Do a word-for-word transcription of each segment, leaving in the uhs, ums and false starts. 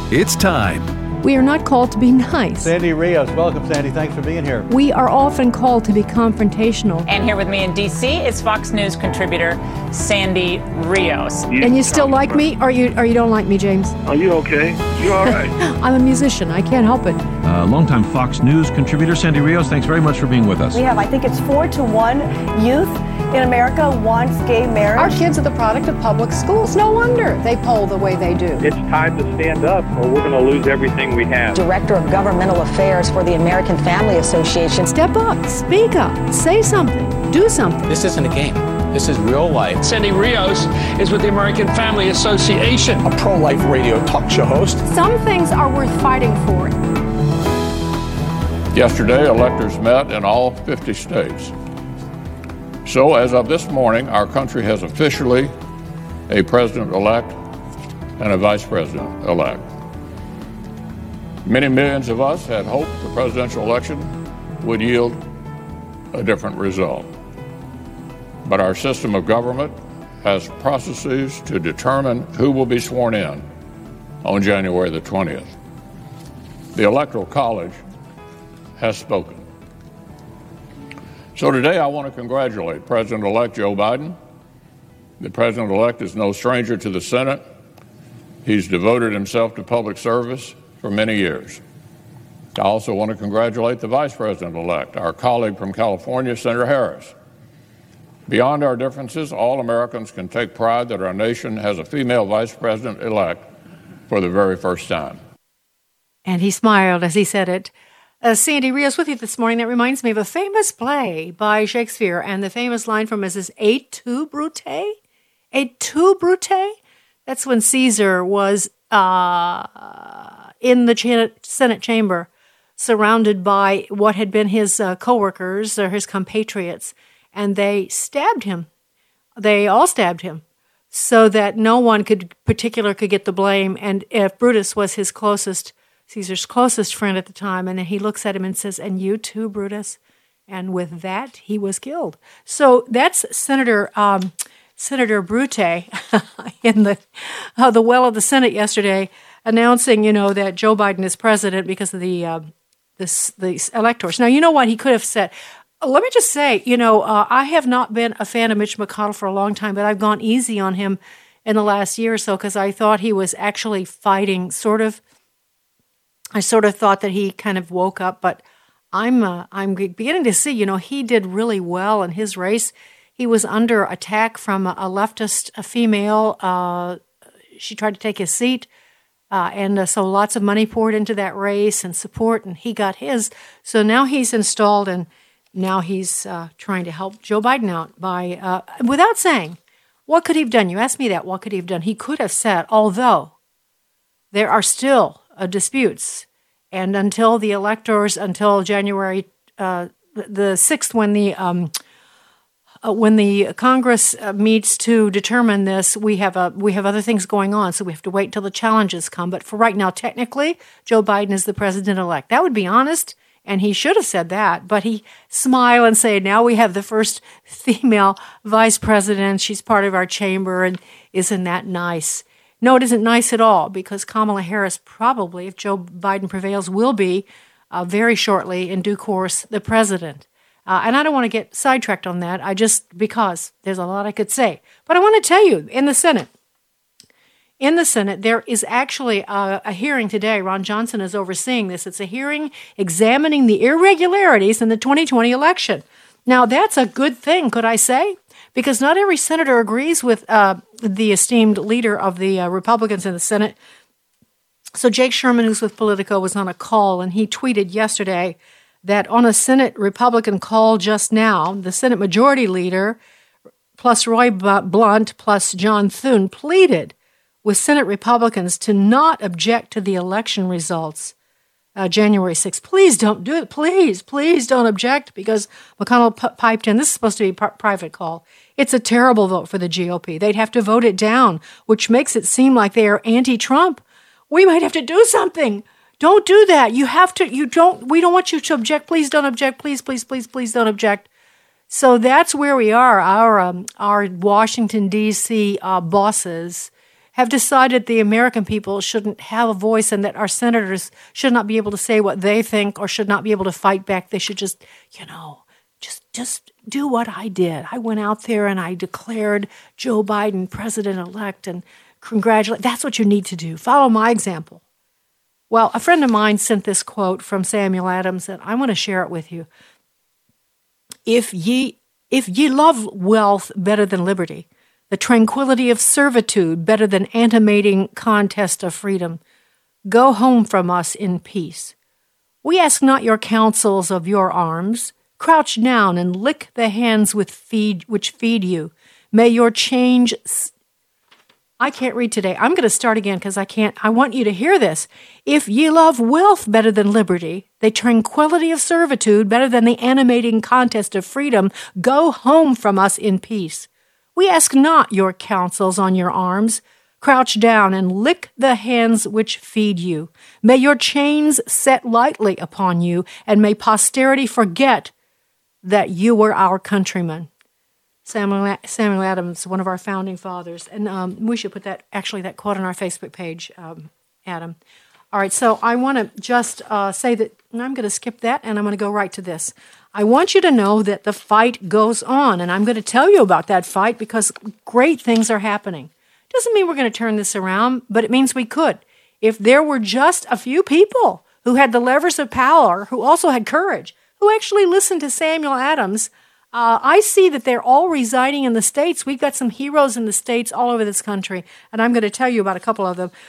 It's time. We are not called to be nice. Sandy Rios, welcome, Sandy. Thanks for being here. We are often called to be confrontational. And here with me in D C is Fox News contributor Sandy Rios. You and you still like me, or you or you don't like me, James? Are you okay? You all right? I'm a musician. I can't help it. Uh, longtime Fox News contributor Sandy Rios, thanks very much for being with us. We have, I think it's four to one youth in America wants gay marriage. Our kids are the product of public schools. No wonder they poll the way they do. It's time to stand up or we're going to lose everything we have. Director of Governmental Affairs for the American Family Association. Step up, speak up, say something, do something. This isn't a game. This is real life. Sandy Rios is with the American Family Association. A pro-life radio talk show host. Some things are worth fighting for. Yesterday, electors met in all fifty states. So as of this morning, our country has officially a president-elect and a vice president-elect. Many millions of us had hoped the presidential election would yield a different result. But our system of government has processes to determine who will be sworn in on January the twentieth. The Electoral College has spoken. So today I want to congratulate President-elect Joe Biden. The President-elect is no stranger to the Senate. He's devoted himself to public service for many years. I also want to congratulate the Vice President-elect, our colleague from California, Senator Harris. Beyond our differences, all Americans can take pride that our nation has a female Vice President-elect for the very first time. And he smiled as he said it. Uh, Sandy Rios with you this morning. That reminds me of a famous play by Shakespeare, and the famous line from it is "Et tu, Brute? Et tu, Brute?" That's when Caesar was uh, in the ch- Senate chamber, surrounded by what had been his uh, co-workers or his compatriots, and they stabbed him. They all stabbed him, so that no one could particular could get the blame. And if Brutus was his closest Caesar's closest friend at the time, and then he looks at him and says, "And you too, Brutus?" And with that, he was killed. So that's Senator um, Senator Brute in the uh, the well of the Senate yesterday, announcing, you know, that Joe Biden is president because of the uh, this the electors. Now, you know what he could have said. Let me just say, you know, uh, I have not been a fan of Mitch McConnell for a long time, but I've gone easy on him in the last year or so because I thought he was actually fighting sort of. I sort of thought that he kind of woke up, but I'm uh, I'm beginning to see, you know, he did really well in his race. He was under attack from a, a leftist a female. Uh, she tried to take his seat, uh, and uh, so lots of money poured into that race and support, and he got his. So now he's installed, and now he's uh, trying to help Joe Biden out by, uh, without saying, what could he have done? You asked me that, what could he have done? He could have said, although there are still Uh, disputes, and until the electors, until January uh, the sixth, when the um, uh, when the Congress uh, meets to determine this, we have a we have other things going on, so we have to wait till the challenges come. But for right now, technically, Joe Biden is the president-elect. That would be honest, and he should have said that. But he smiled and said, "Now we have the first female vice president. She's part of our chamber, and isn't that nice?" No, it isn't nice at all, because Kamala Harris probably, if Joe Biden prevails, will be uh, very shortly, in due course, the president. Uh, and I don't want to get sidetracked on that, I just because there's a lot I could say. But I want to tell you, in the Senate, in the Senate, there is actually a, a hearing today. Ron Johnson is overseeing this. It's a hearing examining the irregularities in the twenty twenty election. Now, that's a good thing, could I say? Because not every senator agrees with uh, the esteemed leader of the uh, Republicans in the Senate. So Jake Sherman, who's with Politico, was on a call, and he tweeted yesterday that on a Senate Republican call just now, the Senate Majority Leader, plus Roy Blunt, plus John Thune, pleaded with Senate Republicans to not object to the election results Uh, January sixth. Please don't do it. Please, please don't object, because McConnell p- piped in. This is supposed to be a p- private call. It's a terrible vote for the G O P. They'd have to vote it down, which makes it seem like they are anti-Trump. We might have to do something. Don't do that. You have to, you don't, we don't want you to object. Please don't object. Please, please, please, please don't object. So that's where we are. Our, um, our Washington, D C uh, bosses have decided the American people shouldn't have a voice and that our senators should not be able to say what they think or should not be able to fight back. They should just, you know, just just do what I did. I went out there and I declared Joe Biden president-elect and congratulate. That's what you need to do. Follow my example. Well, a friend of mine sent this quote from Samuel Adams, and I want to share it with you. If ye, if ye love wealth better than liberty, the tranquility of servitude better than animating contest of freedom, go home from us in peace. We ask not your counsels of your arms. Crouch down and lick the hands with feed, which feed you. May your change... S- I can't read today. I'm going to start again because I can't. I want you to hear this. If ye love wealth better than liberty, the tranquility of servitude better than the animating contest of freedom, go home from us in peace. We ask not your counsels on your arms. Crouch down and lick the hands which feed you. May your chains set lightly upon you, and may posterity forget that you were our countrymen. Samuel, Samuel Adams, one of our founding fathers. And um, we should put that, actually, that quote on our Facebook page, um, Adam. All right, so I want to just uh, say that, and I'm going to skip that, and I'm going to go right to this. I want you to know that the fight goes on, and I'm going to tell you about that fight because great things are happening. Doesn't mean we're going to turn this around, but it means we could. If there were just a few people who had the levers of power, who also had courage, who actually listened to Samuel Adams, Uh, I see that they're all residing in the states. We've got some heroes in the states all over this country, and I'm going to tell you about a couple of them.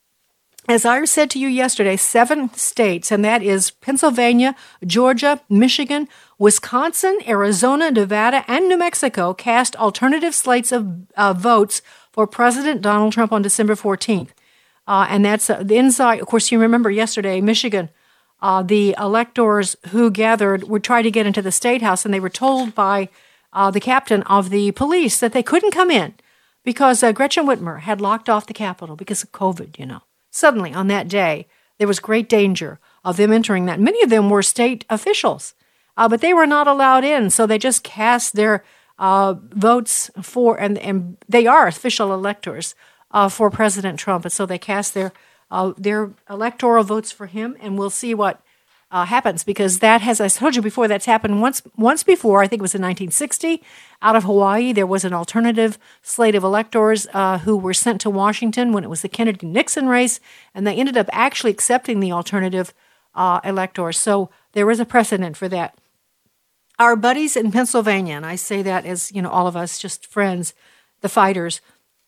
As I said to you yesterday, seven states, and that is Pennsylvania, Georgia, Michigan, Wisconsin, Arizona, Nevada, and New Mexico cast alternative slates of uh, votes for President Donald Trump on December fourteenth. Uh, and that's uh, the inside. Of course, you remember yesterday, Michigan, Uh, the electors who gathered would try to get into the State House, and they were told by uh, the captain of the police that they couldn't come in because uh, Gretchen Whitmer had locked off the Capitol because of COVID, you know. Suddenly, on that day, there was great danger of them entering that. Many of them were state officials, uh, but they were not allowed in, so they just cast their uh, votes for, and, and they are official electors uh, for President Trump, and so they cast their Uh, their electoral votes for him, and we'll see what uh, happens, because that has, I told you before, that's happened once once before. I think it was in nineteen sixty. Out of Hawaii, there was an alternative slate of electors uh, who were sent to Washington when it was the Kennedy-Nixon race, and they ended up actually accepting the alternative uh, electors. So there is a precedent for that. Our buddies in Pennsylvania, and I say that as, you know, all of us, just friends, the fighters,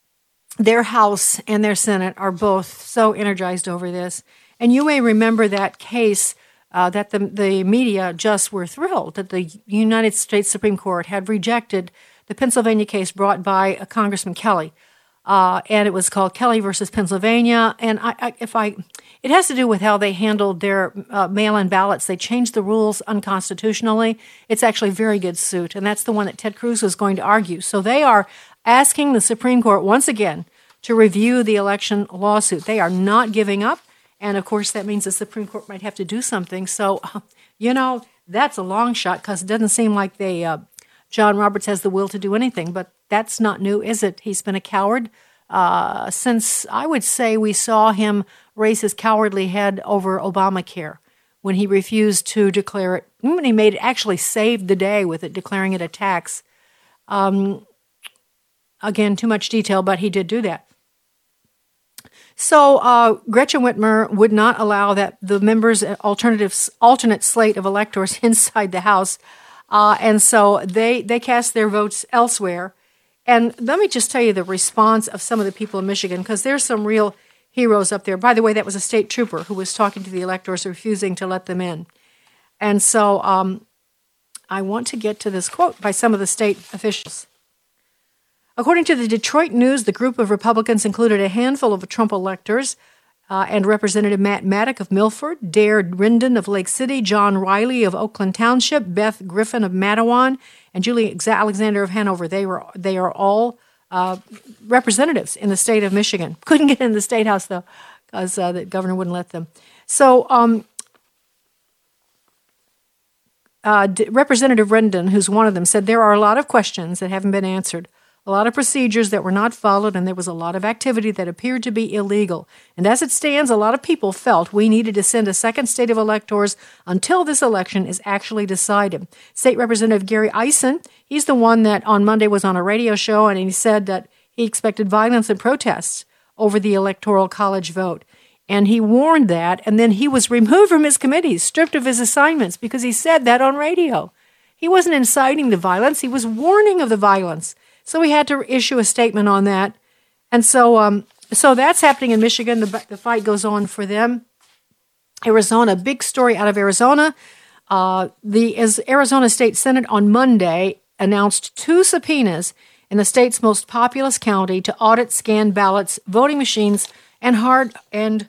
their House and their Senate are both so energized over this. And you may remember that case uh, that the, the media just were thrilled that the United States Supreme Court had rejected the Pennsylvania case brought by uh, Congressman Kelly. Uh, and it was called Kelly versus Pennsylvania. And I, I, if I, it has to do with how they handled their uh, mail-in ballots. They changed the rules unconstitutionally. It's actually a very good suit. And that's the one that Ted Cruz was going to argue. So they are asking the Supreme Court once again to review the election lawsuit. They are not giving up, and of course that means the Supreme Court might have to do something. So, you know, that's a long shot because it doesn't seem like they, uh, John Roberts has the will to do anything, but that's not new, is it? He's been a coward uh, since, I would say, we saw him raise his cowardly head over Obamacare when he refused to declare it, when he made it, actually saved the day with it, declaring it a tax. Um, Again, too much detail, but he did do that. So uh, Gretchen Whitmer would not allow that the members' alternatives, alternate slate of electors inside the House, uh, and so they they cast their votes elsewhere. And let me just tell you the response of some of the people in Michigan, because there's some real heroes up there. By the way, that was a state trooper who was talking to the electors, refusing to let them in. And so um, I want to get to this quote by some of the state officials. According to the Detroit News, the group of Republicans included a handful of Trump electors uh, and Representative Matt Maddock of Milford, Dare Rendon of Lake City, John Riley of Oakland Township, Beth Griffin of Matawan, and Julie Alexander of Hanover. They were they are all uh, representatives in the state of Michigan. Couldn't get in the State House, though, because uh, the governor wouldn't let them. So um, uh, D- Representative Rendon, who's one of them, said there are a lot of questions that haven't been answered. a lot of procedures that were not followed, and there was a lot of activity that appeared to be illegal. And as it stands, a lot of people felt we needed to send a second state of electors until this election is actually decided. State Representative Gary Eisen, he's the one that on Monday was on a radio show, and he said that he expected violence and protests over the Electoral College vote. And he warned that, and then he was removed from his committees, stripped of his assignments, because he said that on radio. He wasn't inciting the violence, he was warning of the violence. So he had to issue a statement on that. And so um, so that's happening in Michigan. The, the fight goes on for them. Arizona, big story out of Arizona. Uh, the as Arizona State Senate on Monday announced two subpoenas in the state's most populous county to audit scanned ballots, voting machines, and hard and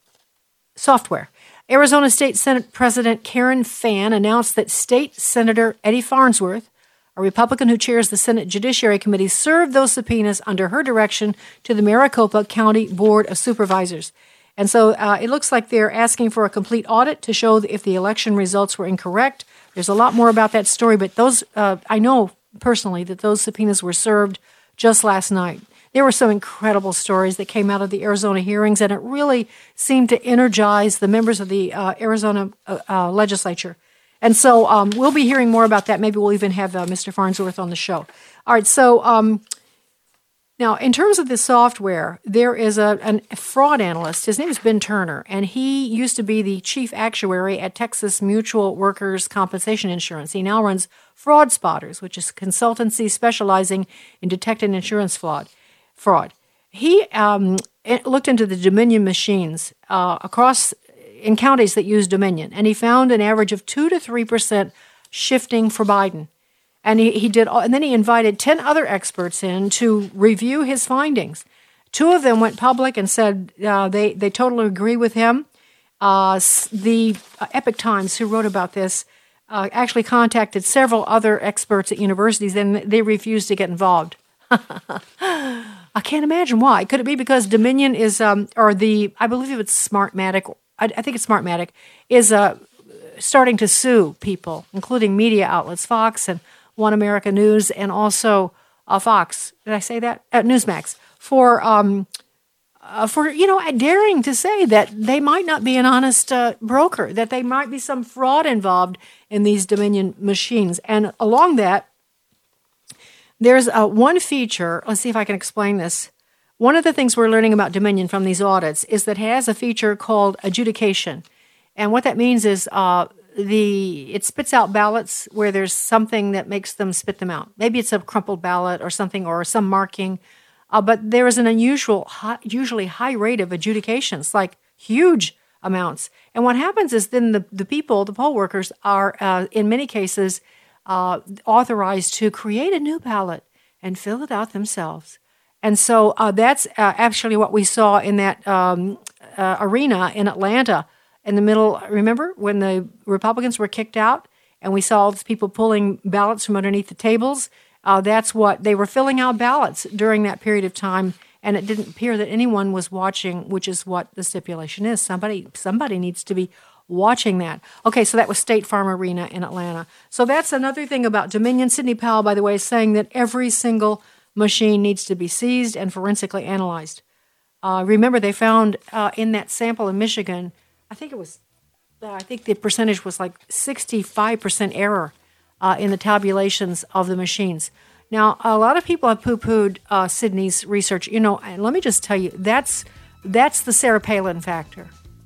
software. Arizona State Senate President Karen Fann announced that State Senator Eddie Farnsworth, a Republican who chairs the Senate Judiciary Committee, served those subpoenas under her direction to the Maricopa County Board of Supervisors. And so uh, it looks like they're asking for a complete audit to show if the election results were incorrect. There's a lot more about that story, but those uh, I know personally that those subpoenas were served just last night. There were some incredible stories that came out of the Arizona hearings, and it really seemed to energize the members of the uh, Arizona uh, uh, legislature. And so um, we'll be hearing more about that. Maybe we'll even have uh, Mister Farnsworth on the show. All right, so um, now in terms of the software, there is a, an, a fraud analyst. His name is Ben Turner, and he used to be the chief actuary at Texas Mutual Workers' Compensation Insurance. He now runs Fraud Spotters, which is a consultancy specializing in detecting insurance fraud. Fraud. He um, looked into the Dominion machines uh, across in counties that use Dominion, and he found an average of two to three percent shifting for Biden. And he, he did, and then he invited ten other experts in to review his findings. Two of them went public and said uh, they they totally agree with him. Uh, the uh, Epoch Times, who wrote about this, uh, actually contacted several other experts at universities, and they refused to get involved. I can't imagine why. Could it be because Dominion is, um, or the, I believe it's Smartmatic, I, I think it's Smartmatic, is uh, starting to sue people, including media outlets, Fox and One America News, and also uh, Fox, did I say that? Uh, Newsmax, for, um, uh, for, you know, daring to say that they might not be an honest uh, broker, that they might be some fraud involved in these Dominion machines. And along that, there's uh, one feature, let's see if I can explain this. One of the things we're learning about Dominion from these audits is that it has a feature called adjudication. And what that means is uh, the it spits out ballots where there's something that makes them spit them out. Maybe it's a crumpled ballot or something, or some marking. Uh, but there is an unusual, high, usually high rate of adjudications, like huge amounts. And what happens is then the, the people, the poll workers, are uh, in many cases Uh, authorized to create a new ballot and fill it out themselves. And so uh, that's uh, actually what we saw in that um, uh, arena in Atlanta in the middle. Remember when the Republicans were kicked out and we saw all these people pulling ballots from underneath the tables? Uh, that's what they were filling out ballots during that period of time, and it didn't appear that anyone was watching, which is what the stipulation is. Somebody, somebody needs to be watching that. Okay, so that was State Farm Arena in Atlanta. So that's another thing about Dominion. Sidney Powell, by the way, is saying that every single machine needs to be seized and forensically analyzed. Uh, remember, they found uh, in that sample in Michigan, I think it was, uh, I think the percentage was like sixty-five percent error uh, in the tabulations of the machines. Now, a lot of people have poo-pooed uh, Sidney's research. You know, and let me just tell you, that's that's the Sarah Palin factor.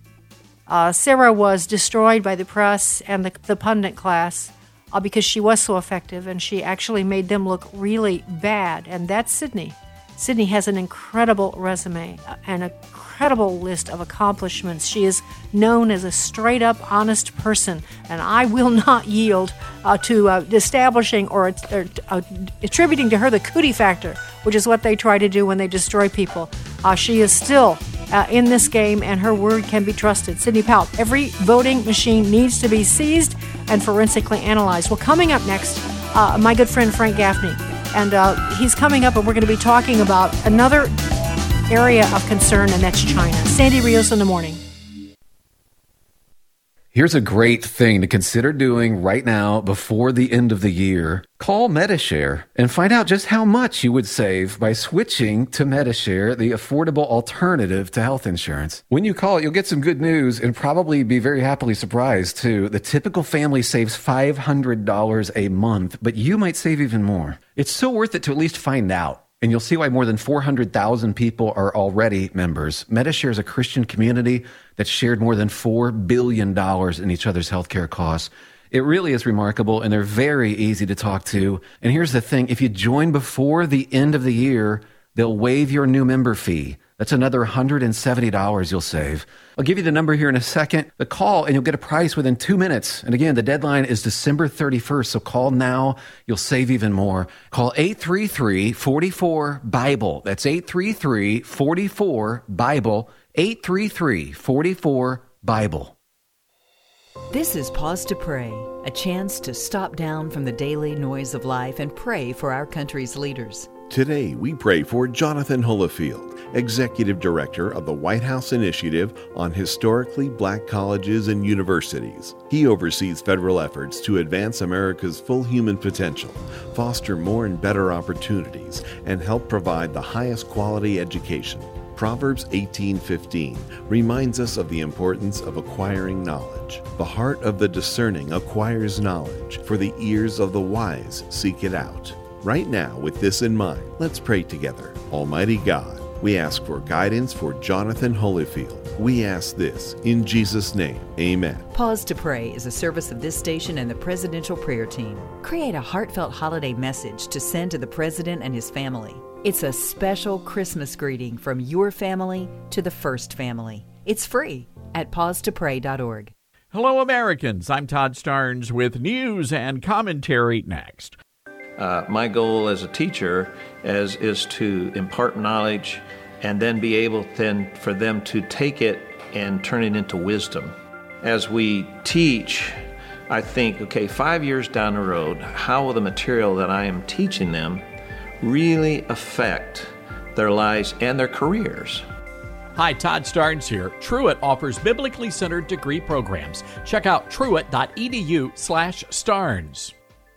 Uh, Sarah was destroyed by the press and the, the pundit class uh, because she was so effective, and she actually made them look really bad. And that's Sidney. Sidney has an incredible resume, uh, an incredible list of accomplishments. She is known as a straight-up, honest person, and I will not yield uh, to uh, establishing or, or uh, attributing to her the cootie factor, which is what they try to do when they destroy people. Uh, she is still Uh, in this game, and her word can be trusted. Sidney Powell, every voting machine needs to be seized and forensically analyzed. Well, coming up next, uh, my good friend Frank Gaffney, and uh, he's coming up, and we're going to be talking about another area of concern, and that's China. Sandy Rios in the morning. Here's a great thing to consider doing right now before the end of the year. Call Medi-Share and find out just how much you would save by switching to Medi-Share, the affordable alternative to health insurance. When you call, you'll get some good news and probably be very happily surprised, too. The typical family saves five hundred dollars a month, but you might save even more. It's so worth it to at least find out. And you'll see why more than four hundred thousand people are already members. Medi-Share is a Christian community that's shared more than four billion dollars in each other's healthcare costs. It really is remarkable, and they're very easy to talk to. And here's the thing. If you join before the end of the year, they'll waive your new member fee. That's another one hundred seventy dollars you'll save. I'll give you the number here in a second. The call, and you'll get a price within two minutes. And again, the deadline is December thirty-first, so call now. You'll save even more. Call eight three three, four four, BIBLE. That's eight three three, four four, BIBLE. eight three three, four four, BIBLE. This is Pause to Pray, a chance to stop down from the daily noise of life and pray for our country's leaders. Today, we pray for Jonathan Holifield, Executive Director of the White House Initiative on Historically Black Colleges and Universities. He oversees federal efforts to advance America's full human potential, foster more and better opportunities, and help provide the highest quality education. Proverbs eighteen fifteen reminds us of the importance of acquiring knowledge. The heart of the discerning acquires knowledge, for the ears of the wise seek it out. Right now, with this in mind, let's pray together. Almighty God, we ask for guidance for Jonathan Holifield. We ask this in Jesus' name. Amen. Pause to Pray is a service of this station and the Presidential Prayer Team. Create a heartfelt holiday message to send to the President and his family. It's a special Christmas greeting from your family to the first family. It's free at pause to pray dot org. Hello, Americans. I'm Todd Starnes with news and commentary next. Uh, my goal as a teacher is, is to impart knowledge and then be able then for them to take it and turn it into wisdom. As we teach, I think, okay, five years down the road, how will the material that I am teaching them really affect their lives and their careers? Hi, Todd Starnes here. Truett offers biblically centered degree programs. Check out truett.edu slash Starnes.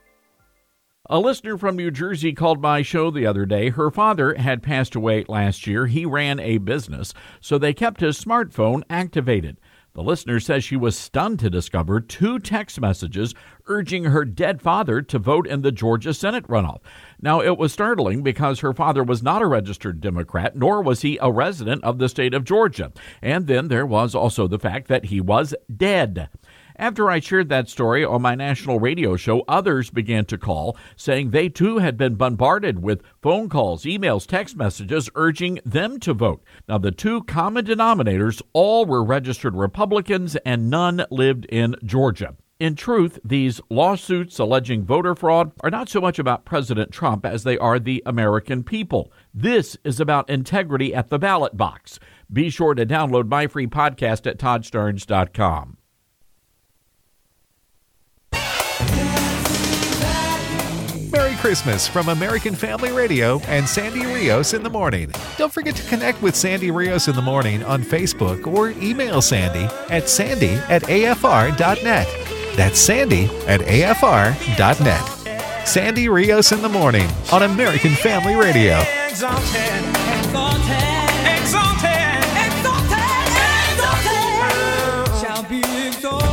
A listener from New Jersey called my show the other day. Her father had passed away last year. He ran a business, so they kept his smartphone activated. The listener says she was stunned to discover two text messages urging her dead father to vote in the Georgia Senate runoff. Now, it was startling because her father was not a registered Democrat, nor was he a resident of the state of Georgia. And then there was also the fact that he was dead. After I shared that story on my national radio show, others began to call, saying they too had been bombarded with phone calls, emails, text messages urging them to vote. Now, the two common denominators, all were registered Republicans and none lived in Georgia. In truth, these lawsuits alleging voter fraud are not so much about President Trump as they are the American people. This is about integrity at the ballot box. Be sure to download my free podcast at todd starnes dot com. Merry Christmas from American Family Radio and Sandy Rios in the Morning. Don't forget to connect with Sandy Rios in the Morning on Facebook or email Sandy at sandy at a f r dot net. That's sandy at a f r dot net. Sandy Rios in the Morning on American Family Radio. Exalted, exalted, exalted, exalted, exalted, shall be exalted.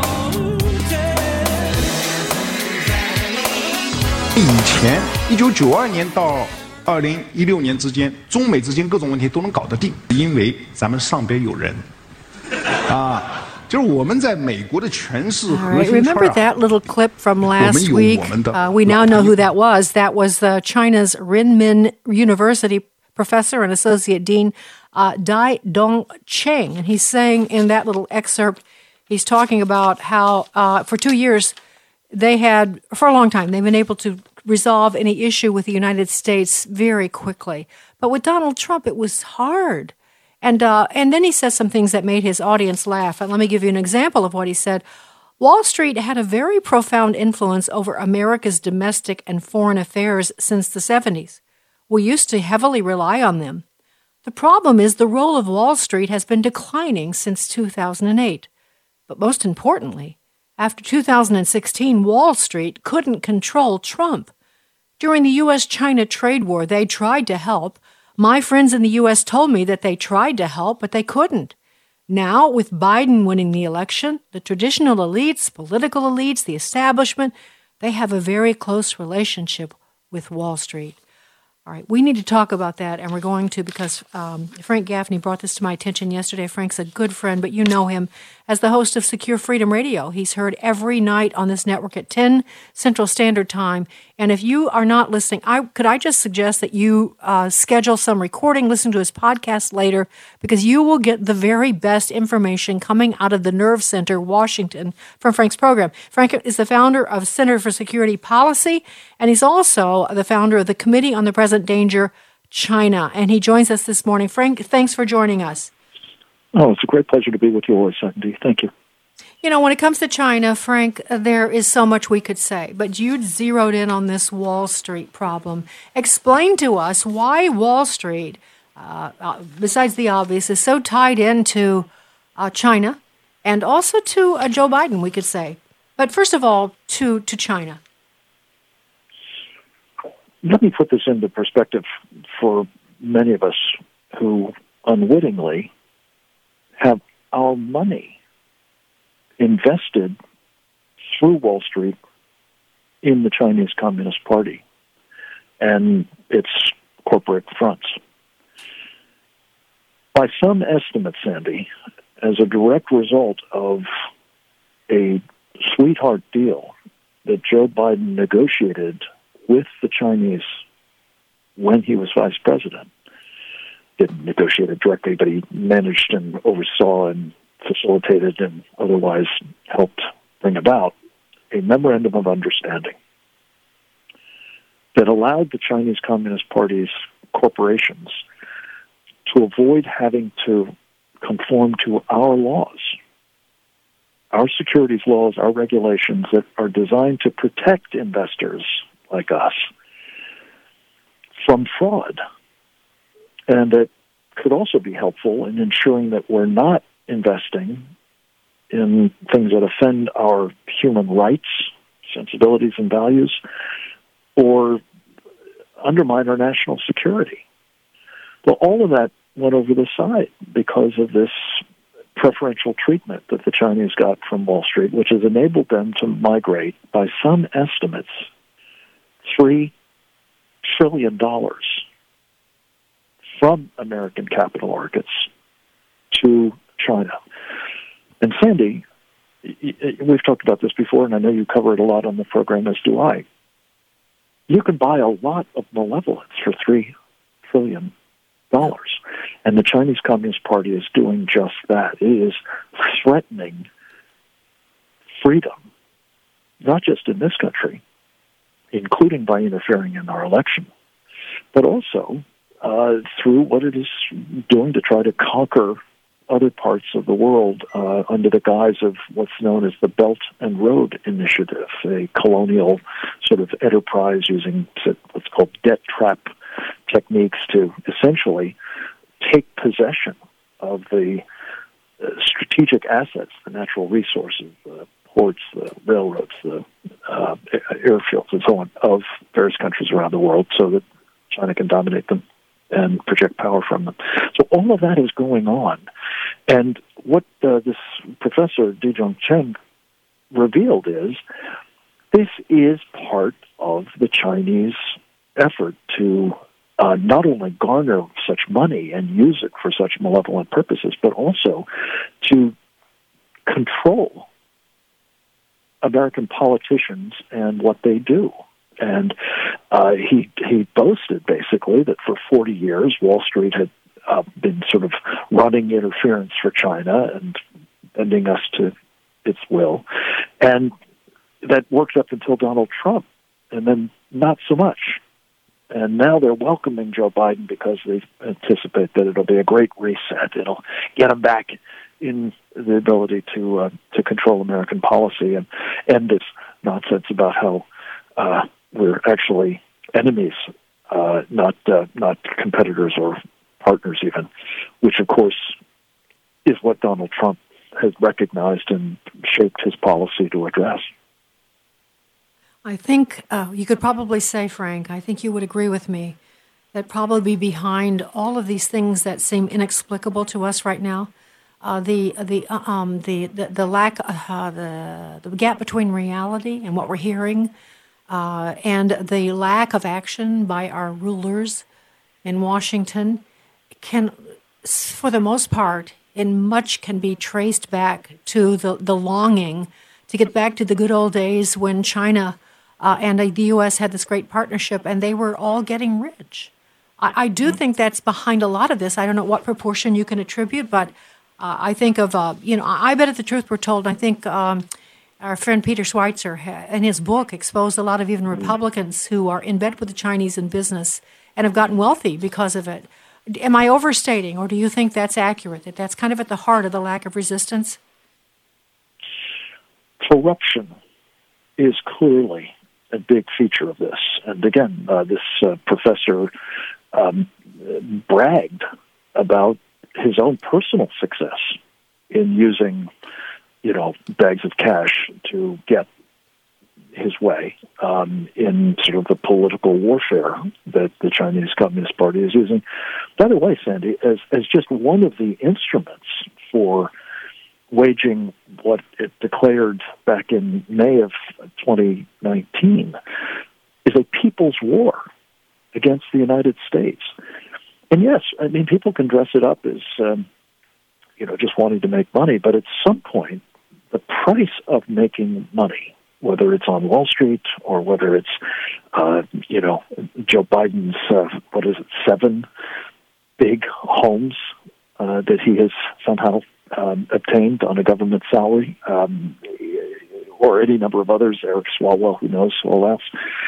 以前一九九二年到二零一六年之间，中美之间各种问题都能搞得定，因为咱们上边有人啊。就是我们在美国的权势核心圈。 Remember that little clip from last week? Uh, we now know who that was. That was the China's Renmin University professor and associate dean, uh, Dai Dong Cheng. And he's saying in that little excerpt, he's talking about how uh, for two years they had, for a long time, they've been able to resolve any issue with the United States very quickly. But with Donald Trump, it was hard. And uh, and then he says some things that made his audience laugh. And let me give you an example of what he said. Wall Street had a very profound influence over America's domestic and foreign affairs since the seventies. We used to heavily rely on them. The problem is the role of Wall Street has been declining since two thousand eight. But most importantly, after two thousand sixteen, Wall Street couldn't control Trump. During the U S China trade war, they tried to help. My friends in the U S told me that they tried to help, but they couldn't. Now, with Biden winning the election, the traditional elites, political elites, the establishment, they have a very close relationship with Wall Street. All right, we need to talk about that, and we're going to because um, Frank Gaffney brought this to my attention yesterday. Frank's a good friend, but you know him as the host of Secure Freedom Radio. He's heard every night on this network at ten Central Standard Time. And if you are not listening, I could I just suggest that you uh, schedule some recording, listen to his podcast later, because you will get the very best information coming out of the Nerve Center, Washington, from Frank's program. Frank is the founder of Center for Security Policy, and he's also the founder of the Committee on the Present Danger, China. And he joins us this morning. Frank, thanks for joining us. Oh, it's a great pleasure to be with you always, Sandy. Thank you. You know, when it comes to China, Frank, there is so much we could say, but you zeroed in on this Wall Street problem. Explain to us why Wall Street, uh, uh, besides the obvious, is so tied into uh, China and also to uh, Joe Biden, we could say. But first of all, to, to China. Let me put this into perspective for many of us who unwittingly have our money invested through Wall Street in the Chinese Communist Party and its corporate fronts. By some estimates, Sandy, as a direct result of a sweetheart deal that Joe Biden negotiated with the Chinese when he was vice president, didn't negotiate it directly, but he managed and oversaw and facilitated and otherwise helped bring about a memorandum of understanding that allowed the Chinese Communist Party's corporations to avoid having to conform to our laws, our securities laws, our regulations that are designed to protect investors like us from fraud. And that could also be helpful in ensuring that we're not investing in things that offend our human rights, sensibilities, and values, or undermine our national security. Well, all of that went over the side because of this preferential treatment that the Chinese got from Wall Street, which has enabled them to migrate, by some estimates, three trillion dollars from American capital markets to China. And Sandy, we've talked about this before, and I know you cover it a lot on the program, as do I. You can buy a lot of malevolence for three trillion dollars. And the Chinese Communist Party is doing just that. It is threatening freedom, not just in this country, including by interfering in our election, but also uh, through what it is doing to try to conquer other parts of the world uh, under the guise of what's known as the Belt and Road Initiative, a colonial sort of enterprise using what's called debt trap techniques to essentially take possession of the uh, strategic assets, the natural resources, the ports, the railroads, the uh, airfields, and so on, of various countries around the world so that China can dominate them and project power from them. So all of that is going on. And what uh, this professor, Dijong Chen, revealed is this is part of the Chinese effort to uh, not only garner such money and use it for such malevolent purposes, but also to control American politicians and what they do. And uh, he he boasted, basically, that for forty years, Wall Street had uh, been sort of running interference for China and bending us to its will. And that worked up until Donald Trump, and then not so much. And now they're welcoming Joe Biden because they anticipate that it'll be a great reset. It'll get them back in the ability to uh, to control American policy and end this nonsense about how uh, we're actually enemies, uh, not uh, not competitors or partners even, which of course is what Donald Trump has recognized and shaped his policy to address. I think uh, you could probably say, Frank, I think you would agree with me, that probably behind all of these things that seem inexplicable to us right now, uh, the the uh, um the the, the lack uh, the the gap between reality and what we're hearing, uh, and the lack of action by our rulers in Washington, can, for the most part, in much can be traced back to the the longing to get back to the good old days when China uh, and uh, the U S had this great partnership, and they were all getting rich. I, I do think that's behind a lot of this. I don't know what proportion you can attribute, but uh, I think of, uh, you know, I bet if the truth were told, I think um, our friend Peter Schweitzer, in his book, exposed a lot of even Republicans who are in bed with the Chinese in business and have gotten wealthy because of it. Am I overstating, or do you think that's accurate, that that's kind of at the heart of the lack of resistance? Corruption is clearly a big feature of this. And again, uh, this uh, professor um, bragged about his own personal success in using, you know, bags of cash to get his way um, in sort of the political warfare that the Chinese Communist Party is using. By the way, Sandy, as, as just one of the instruments for waging what it declared back in May of twenty nineteen is a people's war against the United States. And yes, I mean, people can dress it up as, um, you know, just wanting to make money, but at some point, the price of making money, whether it's on Wall Street or whether it's, uh, you know, Joe Biden's, uh, what is it, seven big homes uh, that he has somehow um, obtained on a government salary, um, or any number of others, Eric Swalwell, who knows, all else.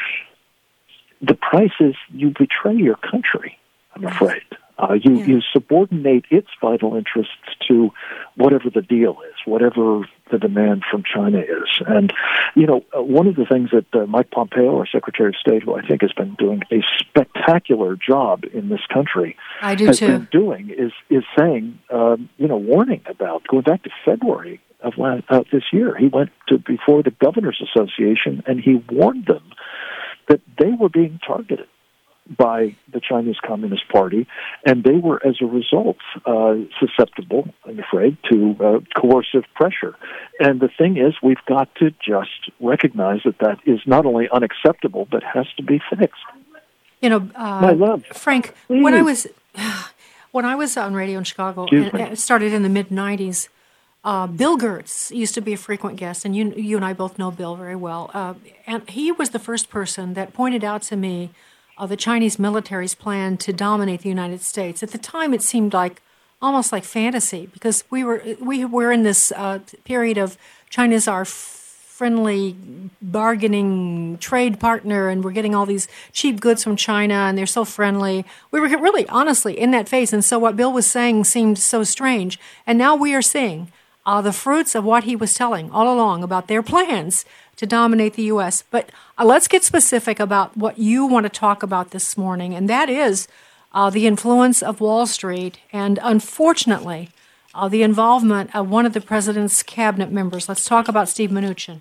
The price is you betray your country, I'm afraid. Uh, you, yeah. you subordinate its vital interests to whatever the deal is, whatever the demand from China is. And, you know, uh, one of the things that uh, Mike Pompeo, our Secretary of State, who I think has been doing a spectacular job in this country, I do has too. been doing is, is saying, um, you know, warning about, going back to February of last, uh, this year, he went to before the Governors Association and he warned them that they were being targeted by the Chinese Communist Party, and they were, as a result, uh, susceptible, I'm afraid, to uh, coercive pressure. And the thing is, we've got to just recognize that that is not only unacceptable, but has to be fixed. You know, uh, My love, Frank, please. when I was when I was on radio in Chicago, and it started in the mid nineties. Uh, Bill Gertz used to be a frequent guest, and you you and I both know Bill very well. Uh, and he was the first person that pointed out to me uh, the Chinese military's plan to dominate the United States. At the time, it seemed like almost like fantasy, because we were we were in this uh, period of China's our friendly bargaining trade partner, and we're getting all these cheap goods from China, and they're so friendly. We were really, honestly, in that phase, and so what Bill was saying seemed so strange. And now we are seeing Uh, the fruits of what he was telling all along about their plans to dominate the U S. But uh, let's get specific about what you want to talk about this morning, and that is uh, the influence of Wall Street and, unfortunately, uh, the involvement of one of the president's cabinet members. Let's talk about Steve Mnuchin.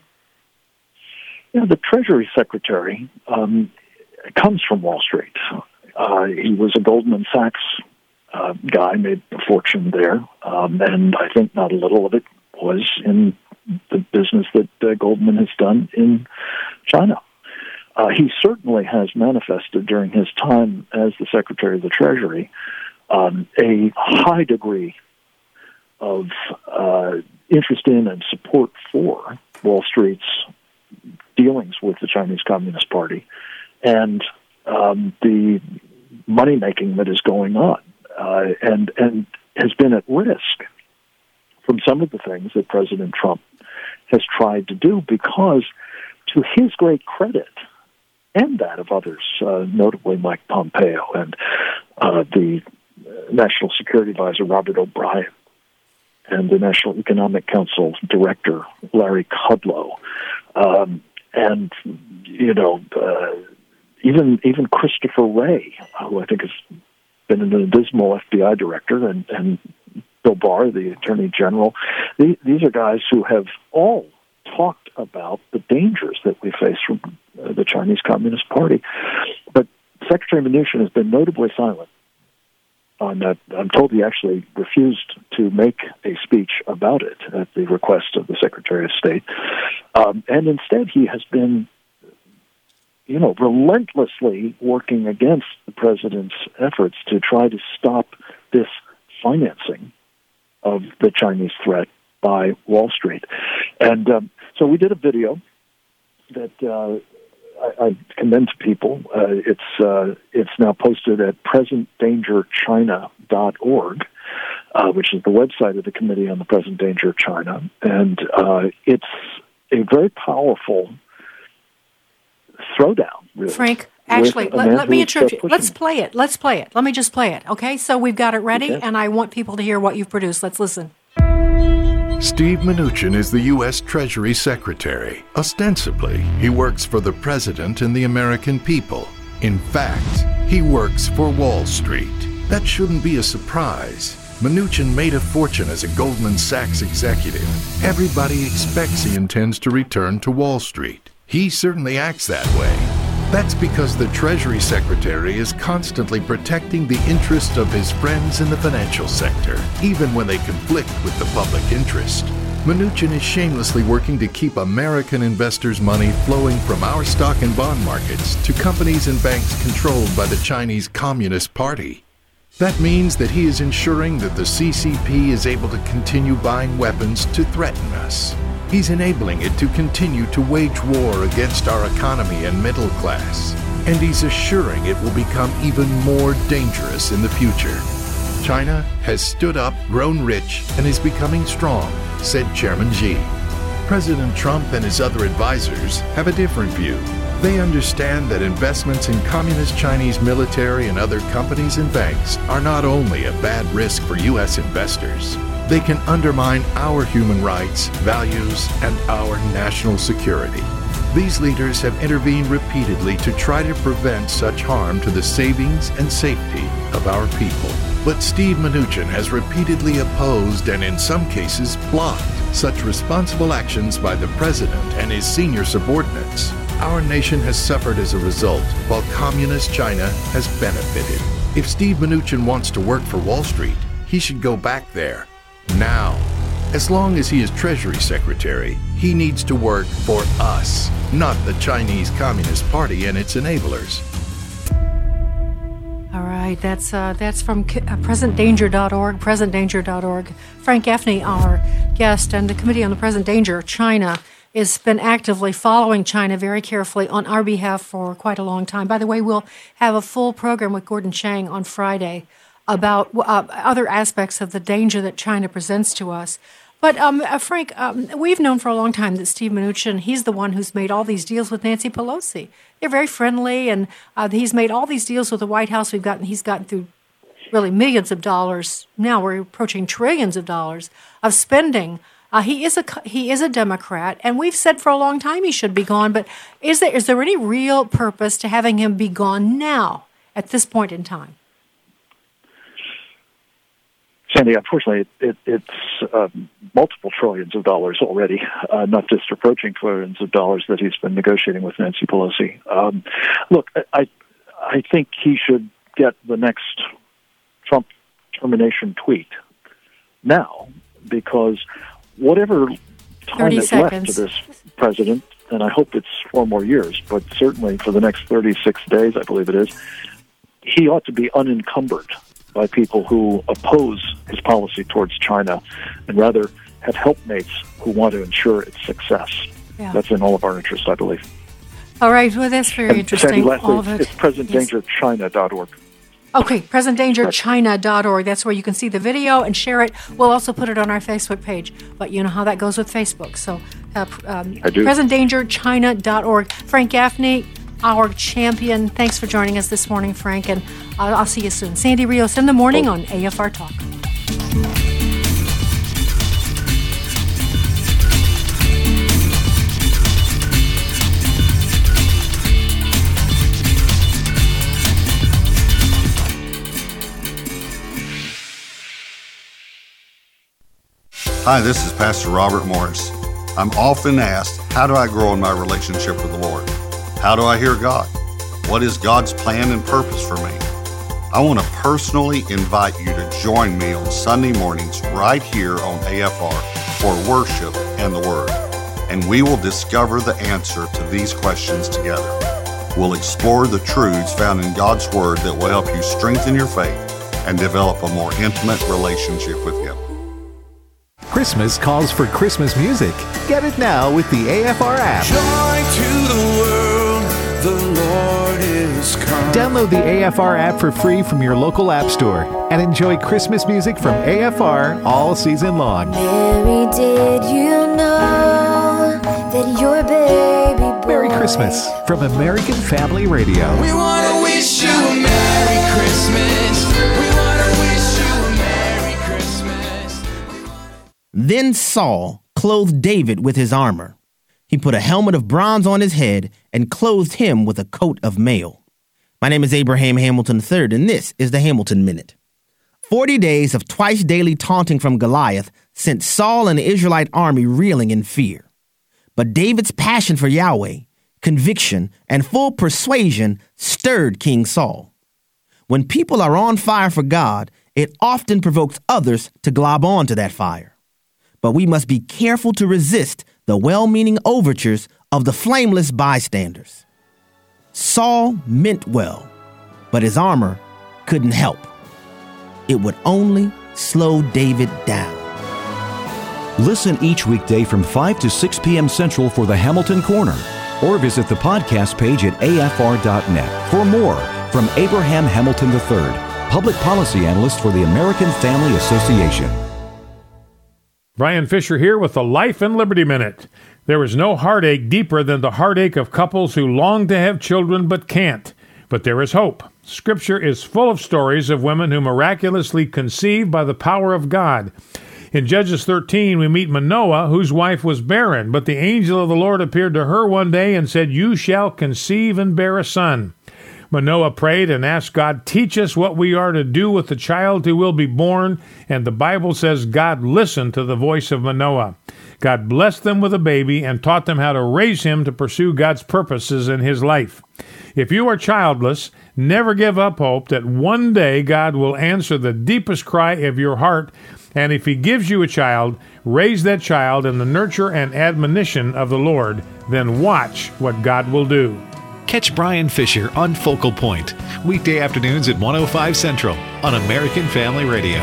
Yeah, the Treasury Secretary um, comes from Wall Street. Uh, he was a Goldman Sachs Uh, guy, made a fortune there, um, and I think not a little of it was in the business that uh, Goldman has done in China. Uh, he certainly has manifested during his time as the Secretary of the Treasury um, a high degree of uh, interest in and support for Wall Street's dealings with the Chinese Communist Party and um, the money-making that is going on. Uh, and and has been at risk from some of the things that President Trump has tried to do, because to his great credit, and that of others, uh, notably Mike Pompeo and uh, the National Security Advisor Robert O'Brien and the National Economic Council Director Larry Kudlow, um, and, you know, uh, even, even Christopher Wray, who I think is been an abysmal F B I director and, and Bill Barr, the Attorney General. These, these are guys who have all talked about the dangers that we face from uh, the Chinese Communist Party. But Secretary Mnuchin has been notably silent on that. I'm told he actually refused to make a speech about it at the request of the Secretary of State. Um, and instead, he has been, you know, relentlessly working against the president's efforts to try to stop this financing of the Chinese threat by Wall Street. And um, so we did a video that uh, I, I commend to people. Uh, it's uh, it's now posted at present danger china dot org, uh, which is the website of the Committee on the Present Danger of China. And uh, it's a very powerful throwdown, really. Frank, actually, let, let me interrupt you. Let's play it. Let's play it. Let me just play it, okay? So we've got it ready, okay, and I want people to hear what you've produced. Let's listen. Steve Mnuchin is the U S Treasury Secretary. Ostensibly, he works for the President and the American people. In fact, he works for Wall Street. That shouldn't be a surprise. Mnuchin made a fortune as a Goldman Sachs executive. Everybody expects he intends to return to Wall Street. He certainly acts that way. That's because the Treasury Secretary is constantly protecting the interests of his friends in the financial sector, even when they conflict with the public interest. Mnuchin is shamelessly working to keep American investors' money flowing from our stock and bond markets to companies and banks controlled by the Chinese Communist Party. That means that he is ensuring that the C C P is able to continue buying weapons to threaten us. He's enabling it to continue to wage war against our economy and middle class. And he's assuring it will become even more dangerous in the future. China has stood up, grown rich, and is becoming strong, said Chairman Xi. President Trump and his other advisors have a different view. They understand that investments in communist Chinese military and other companies and banks are not only a bad risk for U S investors, they can undermine our human rights, values, and our national security. These leaders have intervened repeatedly to try to prevent such harm to the savings and safety of our people. But Steve Mnuchin has repeatedly opposed and in some cases blocked such responsible actions by the president and his senior subordinates. Our nation has suffered as a result, while communist China has benefited. If Steve Mnuchin wants to work for Wall Street, he should go back there. Now, as long as he is Treasury Secretary, he needs to work for us, not the Chinese Communist Party and its enablers. All right, that's uh, that's from uh, present danger dot org, present danger dot org. Frank Gaffney, our guest, and the Committee on the Present Danger of China has been actively following China very carefully on our behalf for quite a long time. By the way, we'll have a full program with Gordon Chang on Friday about uh, other aspects of the danger that China presents to us. But, um, uh, Frank, um, we've known for a long time that Steve Mnuchin, he's the one who's made all these deals with Nancy Pelosi. They're very friendly, and uh, he's made all these deals with the White House. We've gotten, he's gotten through really millions of dollars. Now we're approaching trillions of dollars of spending. Uh, he is a he is a Democrat, and we've said for a long time he should be gone. But is there is there any real purpose to having him be gone now at this point in time? Sandy, unfortunately, it, it's uh, multiple trillions of dollars already, uh, not just approaching trillions of dollars that he's been negotiating with Nancy Pelosi. Um, look, I I think he should get the next Trump termination tweet now, because whatever time is left to this president, and I hope it's four more years, but certainly for the next thirty-six days, I believe it is, he ought to be unencumbered by people who oppose his policy towards China and rather have helpmates who want to ensure its success. Yeah. That's in all of our interest, I believe. All right, well, that's very and interesting. Sandy, lastly, all of it. It's present danger china dot org. Okay, present danger china dot org. That's where you can see the video and share it. We'll also put it on our Facebook page. But you know how that goes with Facebook. So uh, um, I do. present danger china dot org. Frank Gaffney, our champion. Thanks for joining us this morning, Frank, and I'll, I'll see you soon. Sandy Rios in the morning on A F R Talk. Hi, this is Pastor Robert Morris. I'm often asked, how do I grow in my relationship with the Lord? How do I hear God? What is God's plan and purpose for me? I want to personally invite you to join me on Sunday mornings right here on A F R for worship and the Word. And we will discover the answer to these questions together. We'll explore the truths found in God's Word that will help you strengthen your faith and develop a more intimate relationship with Him. Christmas calls for Christmas music. Get it now with the A F R app. Joy to the world, the Lord is come. Download the A F R app for free from your local app store and enjoy Christmas music from A F R all season long. Mary, did you know that your baby boy... Merry Christmas from American Family Radio. We want to wish you a Merry Christmas. We want to wish you a Merry Christmas. Then Saul clothed David with his armor. He put a helmet of bronze on his head and clothed him with a coat of mail. My name is Abraham Hamilton the third, and this is the Hamilton Minute. Forty days of twice daily taunting from Goliath sent Saul and the Israelite army reeling in fear. But David's passion for Yahweh, conviction, and full persuasion stirred King Saul. When people are on fire for God, it often provokes others to glob on to that fire. But we must be careful to resist the well-meaning overtures of the flameless bystanders. Saul meant well, but his armor couldn't help. It would only slow David down. Listen each weekday from five to six p.m. Central for the Hamilton Corner, or visit the podcast page at A F R dot net for more from Abraham Hamilton the third, Public Policy Analyst for the American Family Association. Brian Fisher here with the Life and Liberty Minute. There is no heartache deeper than the heartache of couples who long to have children but can't. But there is hope. Scripture is full of stories of women who miraculously conceived by the power of God. In Judges thirteen, we meet Manoah, whose wife was barren, but the angel of the Lord appeared to her one day and said, "You shall conceive and bear a son." Manoah prayed and asked God, "Teach us what we are to do with the child who will be born." And the Bible says God listened to the voice of Manoah. God blessed them with a baby and taught them how to raise him to pursue God's purposes in his life. If you are childless, never give up hope that one day God will answer the deepest cry of your heart. And if he gives you a child, raise that child in the nurture and admonition of the Lord. Then watch what God will do. Catch Brian Fisher on Focal Point, weekday afternoons at one oh five Central on American Family Radio.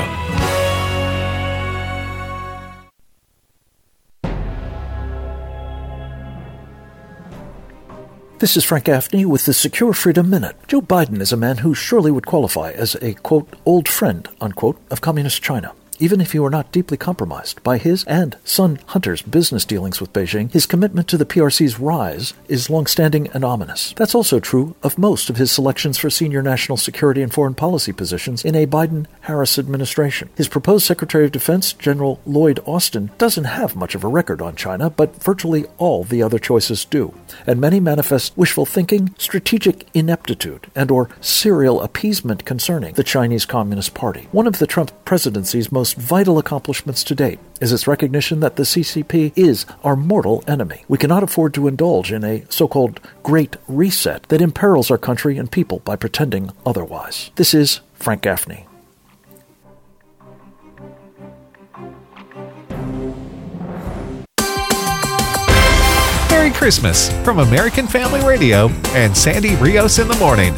This is Frank Gaffney with the Secure Freedom Minute. Joe Biden is a man who surely would qualify as a, quote, old friend, unquote, of Communist China. Even if he were not deeply compromised by his and son Hunter's business dealings with Beijing, his commitment to the P R C's rise is long-standing and ominous. That's also true of most of his selections for senior national security and foreign policy positions in a Biden-Harris administration. His proposed Secretary of Defense, General Lloyd Austin, doesn't have much of a record on China, but virtually all the other choices do. And many manifest wishful thinking, strategic ineptitude, and or serial appeasement concerning the Chinese Communist Party. One of the Trump presidency's most vital accomplishments to date is its recognition that the C C P is our mortal enemy. We cannot afford to indulge in a so-called Great Reset that imperils our country and people by pretending otherwise. This is Frank Gaffney. Merry Christmas from American Family Radio and Sandy Rios in the Morning.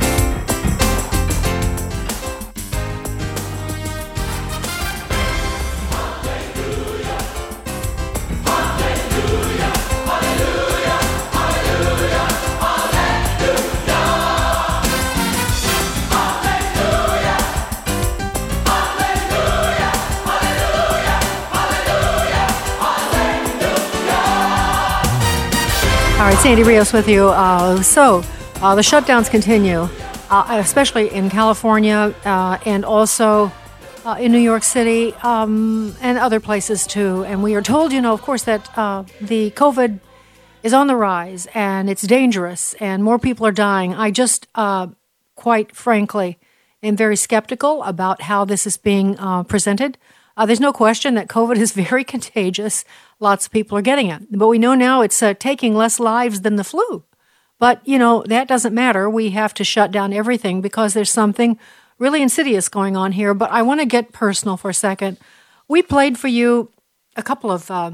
All right, Sandy Rios with you. Uh, so uh, the shutdowns continue, uh, especially in California uh, and also uh, in New York City um, and other places too. And we are told, you know, of course, that uh, the COVID is on the rise and it's dangerous and more people are dying. I just, uh, quite frankly, am very skeptical about how this is being uh, presented. Uh, there's no question that COVID is very contagious. Lots of people are getting it. But we know now it's uh, taking less lives than the flu. But, you know, that doesn't matter. We have to shut down everything because there's something really insidious going on here. But I want to get personal for a second. We played for you a couple of uh,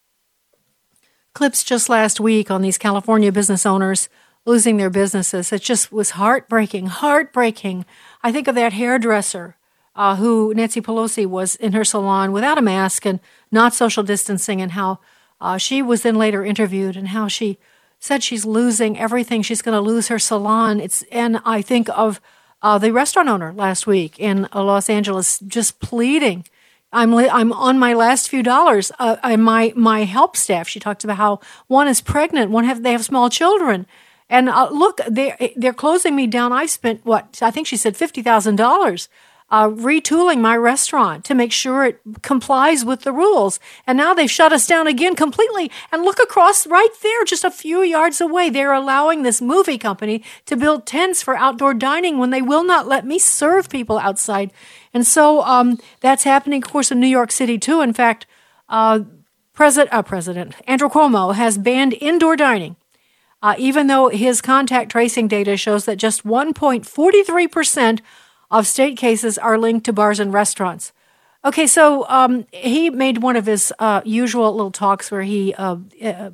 clips just last week on these California business owners losing their businesses. It just was heartbreaking, heartbreaking. I think of that hairdresser uh, who Nancy Pelosi was in her salon without a mask and not social distancing, and how uh, she was then later interviewed and how she said she's losing everything. She's going to lose her salon. It's and I think of uh, the restaurant owner last week in Los Angeles just pleading, I'm li- I'm on my last few dollars. Uh, and my my help staff, she talked about how one is pregnant, one have they have small children. And uh, look, they they're closing me down. I spent what I think she said fifty thousand dollars uh, retooling my restaurant to make sure it complies with the rules. And now they've shut us down again completely. And look across right there, just a few yards away, they're allowing this movie company to build tents for outdoor dining when they will not let me serve people outside. And so um, that's happening, of course, in New York City too. In fact, uh, President uh, President Andrew Cuomo has banned indoor dining. Uh, even though his contact tracing data shows that just one point four three percent of state cases are linked to bars and restaurants. Okay, so um, he made one of his uh, usual little talks where he, uh, uh,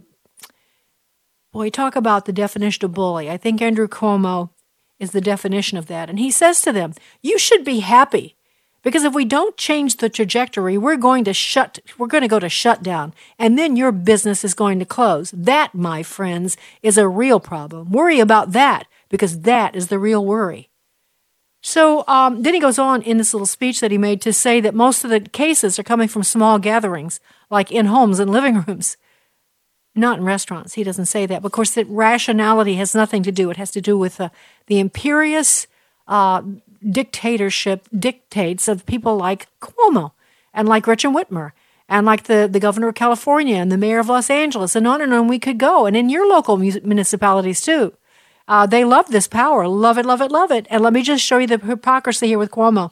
boy, talk about the definition of bully. I think Andrew Cuomo is the definition of that. And he says to them, you should be happy. Because if we don't change the trajectory, we're going to shut, we're going to go to shutdown, and then your business is going to close. That, my friends, is a real problem. Worry about that, because that is the real worry. So um, then he goes on in this little speech that he made to say that most of the cases are coming from small gatherings, like in homes and living rooms, not in restaurants. He doesn't say that. But of course, that rationality has nothing to do. It has to do with uh, the imperious uh dictatorship dictates of people like Cuomo and like Gretchen Whitmer and like the, the governor of California and the mayor of Los Angeles, and on and on we could go. And in your local municipalities too. Uh, they love this power. Love it, love it, love it. And let me just show you the hypocrisy here with Cuomo.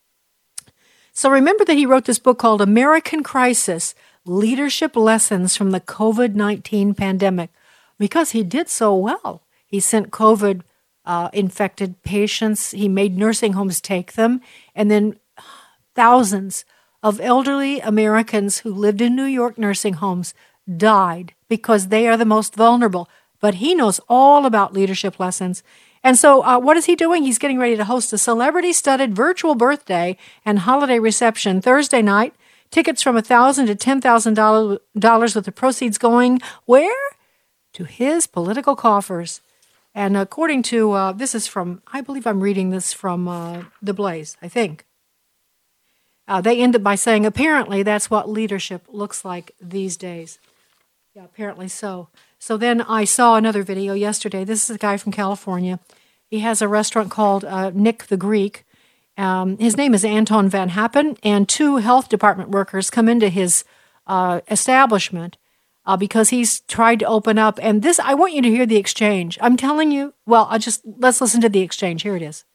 So remember that he wrote this book called American Crisis, Leadership Lessons from the COVID nineteen Pandemic, because he did so well. He sent COVID Uh, infected patients. He made nursing homes take them. And then thousands of elderly Americans who lived in New York nursing homes died because they are the most vulnerable. But he knows all about leadership lessons. And so uh, what is he doing? He's getting ready to host a celebrity-studded virtual birthday and holiday reception Thursday night. Tickets from one thousand dollars to ten thousand dollars with the proceeds going where? To his political coffers. And according to, uh, this is from, I believe I'm reading this from uh, The Blaze, I think. Uh, they end up by saying, apparently that's what leadership looks like these days. Yeah, apparently so. So then I saw another video yesterday. This is a guy from California. He has a restaurant called uh, Nick the Greek. Um, his name is Anton Van Happen, and two health department workers come into his uh, establishment Uh, because he's tried to open up. And this, I want you to hear the exchange. I'm telling you, well, I'll just, let's listen to the exchange. Here it is.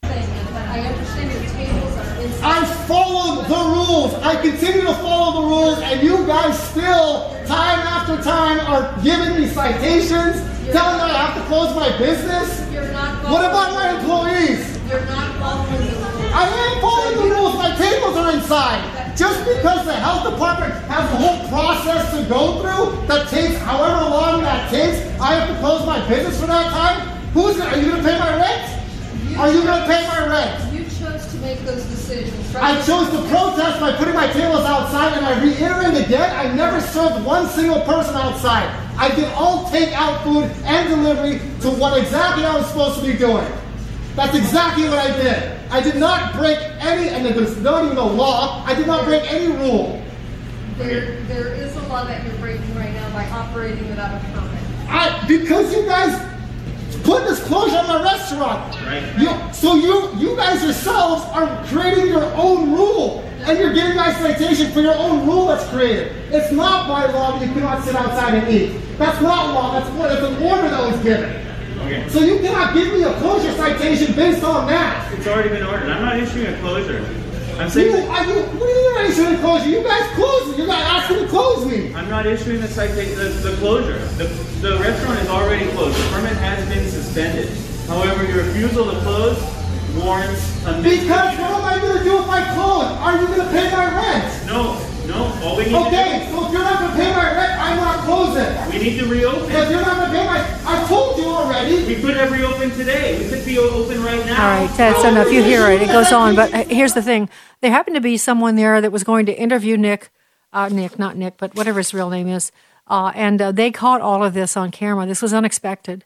I followed the rules. I continue to follow the rules, and you guys still, time after time, are giving me citations, telling me I have to close my business. You're not what about my employees? You're not following the rules. I am following the rules. My tables are inside. Just because the health department has a whole process to go through that takes however long that takes, I have to close my business for that time? Who's gonna, are you going to pay my rent? You are you going to pay my rent? You chose to make those decisions. Right? I chose to protest by putting my tables outside, and I reiterate again, I never served one single person outside. I did all takeout food and delivery to what exactly I was supposed to be doing. That's exactly what I did. I did not break any, and there's not even a law, I did not break any rule. There, there is a law that you're breaking right now by operating without a permit. I, because you guys put this closure on my restaurant. Right. You, so you, you guys yourselves are creating your own rule, and you're giving my citation for your own rule that's created. It's not by law that you cannot sit outside and eat. That's not law, that's, that's an order that was given. Okay. So you cannot give me a closure citation based on that. It's already been ordered. I'm not issuing a closure. I'm saying. You, are you, what do you mean I'm issuing a closure? You guys closed me. You guys asked me to close me. I'm not issuing the citation, the, the closure. The, the restaurant is already closed. The permit has been suspended. However, your refusal to close warrants a Because what am I going to do if I close? Are you going to pay my rent? No, no. All we need okay, to do. so if you're not going to pay my rent, I'm not closing. We need to reopen. Because you're not going to pay my. I told you already. We could have reopened today. We could be open right now. All right, that's enough. You hear it. It goes on. But here's the thing. There happened to be someone there that was going to interview Nick, uh, Nick, not Nick, but whatever his real name is. Uh, and uh, they caught all of this on camera. This was unexpected.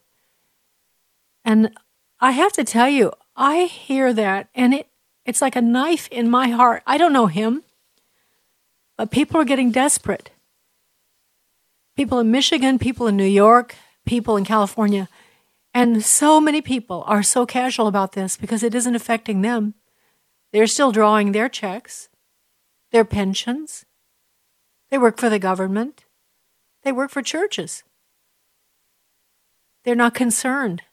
And I have to tell you, I hear that, and it it's like a knife in my heart. I don't know him, but people are getting desperate. People in Michigan, people in New York, people in California. And so many people are so casual about this because it isn't affecting them. They're still drawing their checks, their pensions. They work for the government. They work for churches. They're not concerned.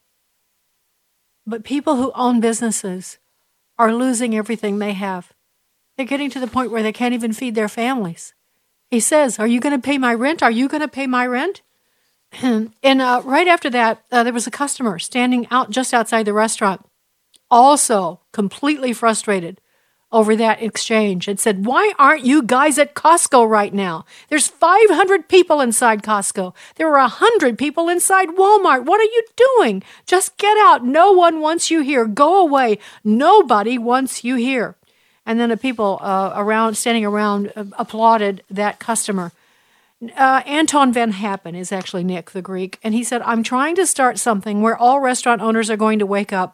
But people who own businesses are losing everything they have. They're getting to the point where they can't even feed their families. He says, are you going to pay my rent? Are you going to pay my rent? And uh, right after that, uh, there was a customer standing out just outside the restaurant, also completely frustrated over that exchange, and said, why aren't you guys at Costco right now? There's five hundred people inside Costco. There are one hundred people inside Walmart. What are you doing? Just get out. No one wants you here. Go away. Nobody wants you here. And then the people uh, around, standing around, uh, applauded that customer. Uh, Anton Van Happen is actually Nick, the Greek, and he said, I'm trying to start something where all restaurant owners are going to wake up.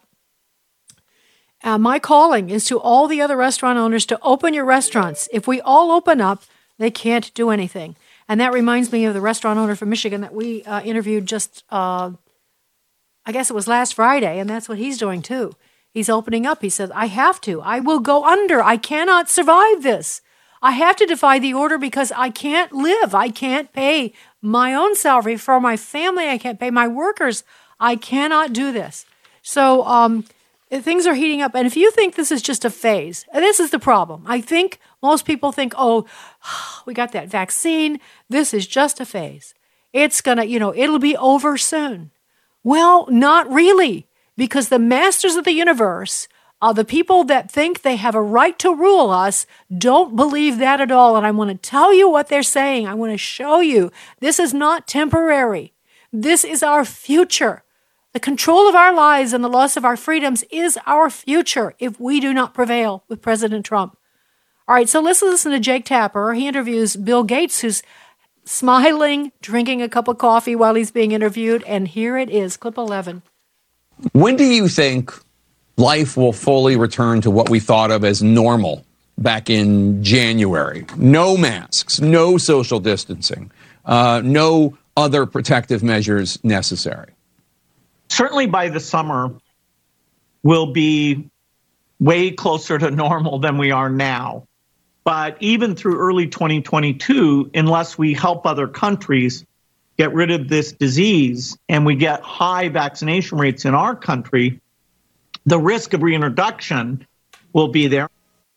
Uh, my calling is to all the other restaurant owners to open your restaurants. If we all open up, they can't do anything. And that reminds me of the restaurant owner from Michigan that we uh, interviewed just, uh, I guess it was last Friday, and that's what he's doing too. He's opening up. He says, I have to. I will go under. I cannot survive this. I have to defy the order because I can't live. I can't pay my own salary for my family. I can't pay my workers. I cannot do this. So um, things are heating up. And if you think this is just a phase, this is the problem. I think most people think, oh, we got that vaccine. This is just a phase. It's going to, you know, it'll be over soon. Well, not really, because the masters of the universe, Uh, the people that think they have a right to rule us, don't believe that at all. And I want to tell you what they're saying. I want to show you this is not temporary. This is our future. The control of our lives and the loss of our freedoms is our future if we do not prevail with President Trump. All right, so let's listen to Jake Tapper. He interviews Bill Gates, who's smiling, drinking a cup of coffee while he's being interviewed. And here it is, clip eleven. When do you think life will fully return to what we thought of as normal back in January? No masks, no social distancing, uh, no other protective measures necessary. Certainly by the summer, we'll be way closer to normal than we are now. But even through early twenty twenty-two, unless we help other countries get rid of this disease and we get high vaccination rates in our country, the risk of reintroduction will be there.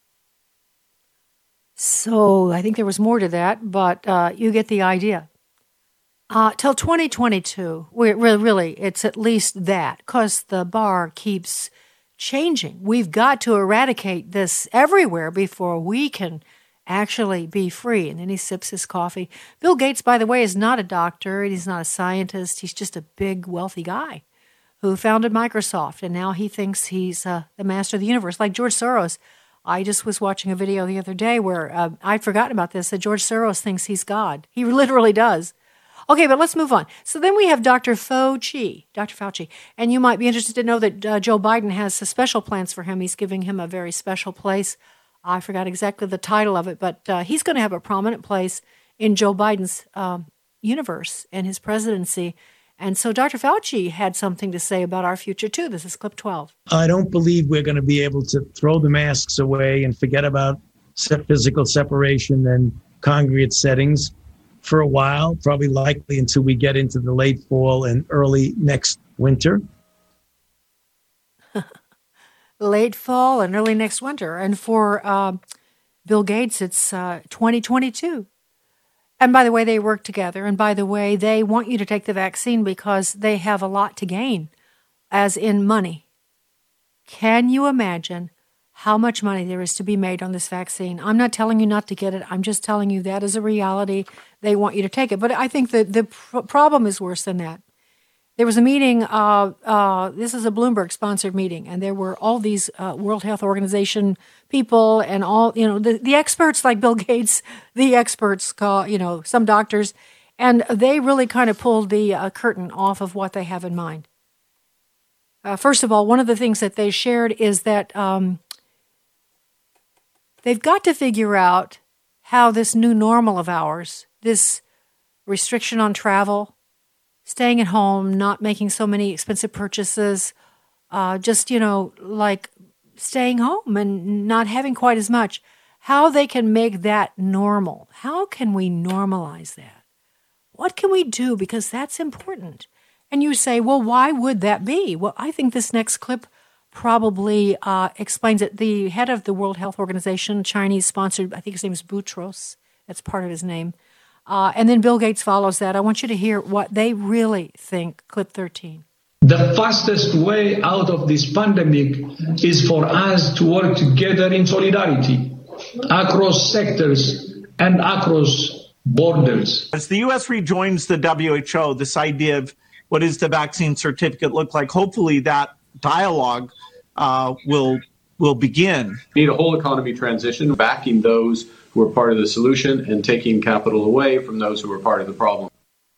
So I think there was more to that, but uh, you get the idea. Uh, till twenty twenty-two, we really, it's at least that, because the bar keeps changing. We've got to eradicate this everywhere before we can actually be free. And then he sips his coffee. Bill Gates, by the way, is not a doctor. He's not a scientist. He's just a big, wealthy guy who founded Microsoft, and now he thinks he's uh, the master of the universe, like George Soros. I just was watching a video the other day where uh, I'd forgotten about this, that George Soros thinks he's God. He literally does. Okay, but let's move on. So then we have Doctor Fauci, Doctor Fauci, and you might be interested to know that uh, Joe Biden has special plans for him. He's giving him a very special place. I forgot exactly the title of it, but uh, he's going to have a prominent place in Joe Biden's um, universe and his presidency. And so Doctor Fauci had something to say about our future, too. This is clip twelve. I don't believe we're going to be able to throw the masks away and forget about physical separation and congregate settings for a while, probably likely until we get into the late fall and early next winter. late fall and early next winter. And for uh, Bill Gates, it's uh, twenty twenty-two. And by the way, they work together. And by the way, they want you to take the vaccine because they have a lot to gain, as in money. Can you imagine how much money there is to be made on this vaccine? I'm not telling you not to get it. I'm just telling you that is a reality. They want you to take it. But I think that the pr- problem is worse than that. There was a meeting, uh, uh, this is a Bloomberg-sponsored meeting, and there were all these uh, World Health Organization people and all, you know, the, the experts like Bill Gates, the experts, call, you know, some doctors, and they really kind of pulled the uh, curtain off of what they have in mind. Uh, first of all, one of the things that they shared is that um, they've got to figure out how this new normal of ours, this restriction on travel, staying at home, not making so many expensive purchases, uh, just, you know, like staying home and not having quite as much, how they can make that normal. How can we normalize that? What can we do? Because that's important. And you say, well, why would that be? Well, I think this next clip probably uh, explains it. The head of the World Health Organization, Chinese-sponsored, I think his name is Boutros, that's part of his name, Uh, and then Bill Gates follows that. I want you to hear what they really think. Clip thirteen. The fastest way out of this pandemic is for us to work together in solidarity across sectors and across borders. As the U S rejoins the W H O, this idea of what does the vaccine certificate look like, hopefully that dialogue uh, will will begin. We need a whole economy transition, backing those who are part of the solution and taking capital away from those who are part of the problem.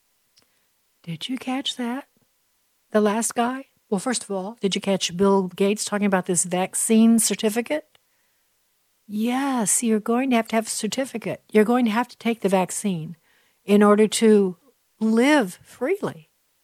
Did you catch that? The last guy? Well, first of all, did you catch Bill Gates talking about this vaccine certificate? Yes, you're going to have to have a certificate. You're going to have to take the vaccine in order to live freely.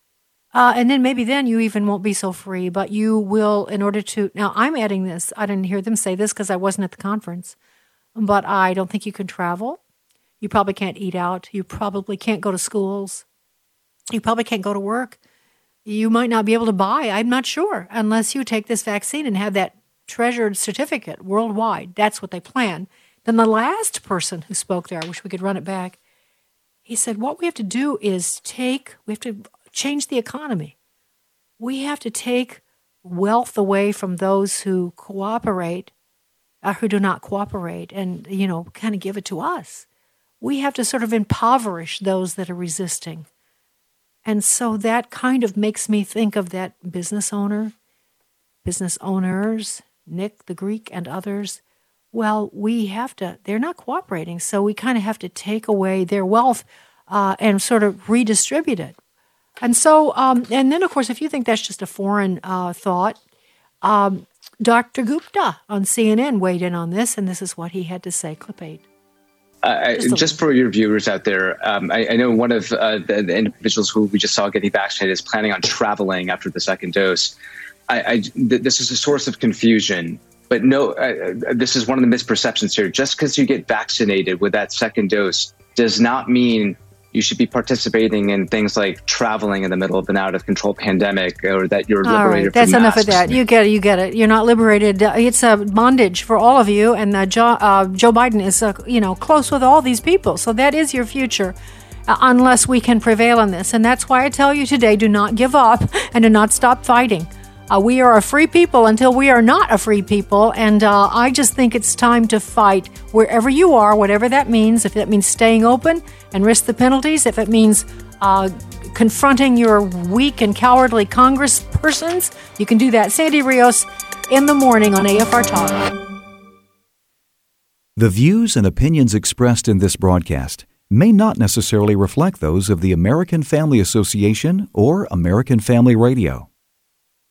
Uh, and then maybe then you even won't be so free, but you will in order to... Now, I'm adding this. I didn't hear them say this because I wasn't at the conference. But I don't think you can travel. You probably can't eat out. You probably can't go to schools. You probably can't go to work. You might not be able to buy. I'm not sure. Unless you take this vaccine and have that treasured certificate worldwide. That's what they plan. Then the last person who spoke there, I wish we could run it back, he said, what we have to do is take, we have to change the economy. We have to take wealth away from those who cooperate, uh, who do not cooperate, and, you know, kind of give it to us. We have to sort of impoverish those that are resisting. And so that kind of makes me think of that business owner, business owners, Nick the Greek and others. Well, we have to, they're not cooperating, so we kind of have to take away their wealth uh, and sort of redistribute it. And so, um, and then, of course, if you think that's just a foreign uh, thought, um, Doctor Gupta on C N N weighed in on this, and this is what he had to say. Clip eight. Uh, just, just for your viewers out there, um, I, I know one of uh, the, the individuals who we just saw getting vaccinated is planning on traveling after the second dose. I, I, th- this is a source of confusion, but no, uh, this is one of the misperceptions here. Just because you get vaccinated with that second dose does not mean you should be participating in things like traveling in the middle of an out-of-control pandemic, or that you're liberated all right, that's from enough masks. of that. You get it. You get it. You're not liberated. Uh, it's a bondage for all of you. And uh, Joe, uh, Joe Biden is, uh, you know, close with all these people. So that is your future, uh, unless we can prevail in this. And that's why I tell you today: do not give up and do not stop fighting. Uh, we are a free people until we are not a free people. And uh, I just think it's time to fight wherever you are, whatever that means. If that means staying open and risk the penalties, if it means uh, confronting your weak and cowardly congresspersons, you can do that. Sandy Rios in the morning on A F R Talk. The views and opinions expressed in this broadcast may not necessarily reflect those of the American Family Association or American Family Radio.